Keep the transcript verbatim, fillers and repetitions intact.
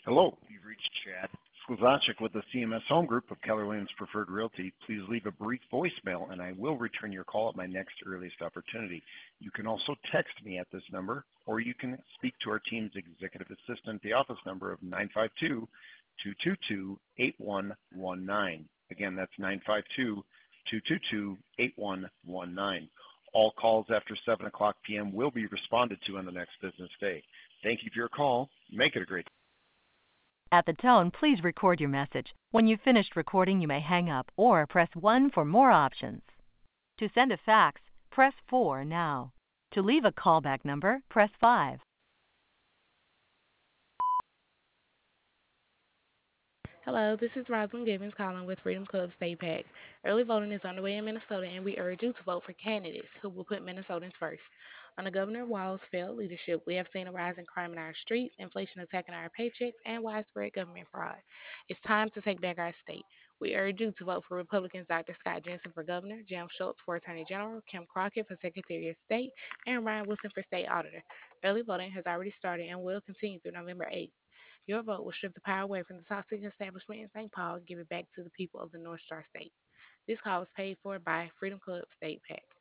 Hello, you've reached Chad Slazachik with the C M S Home Group of Keller Williams Preferred Realty. Please leave a brief voicemail and I will return your call at my next earliest opportunity. You can also text me at this number or you can speak to our team's executive assistant, the office number of nine five two, two two two, eight one one nine. Again, that's nine five two, two two two, eight one one nine. All calls after seven o'clock p m will be responded to on the next business day. Thank you for your call. Make it a great day. At the tone, please record your message. When you've finished recording, you may hang up or press one for more options. To send a fax, press four now. To leave a callback number, press five. Hello, this is Rosalind Gibbons calling with Freedom Club State PAC. Early voting is underway in Minnesota, and we urge you to vote for candidates who will put Minnesotans first. Under Governor Walz's failed leadership, we have seen a rise in crime in our streets, inflation attacking our paychecks, and widespread government fraud. It's time to take back our state. We urge you to vote for Republicans Doctor Scott Jensen for governor, Jim Schultz for Attorney General, Kim Crockett for Secretary of State, and Ryan Wilson for State Auditor. Early voting has already started and will continue through November eighth. Your vote will strip the power away from the toxic establishment in Saint Paul and give it back to the people of the North Star State. This call was paid for by Freedom Club State PAC.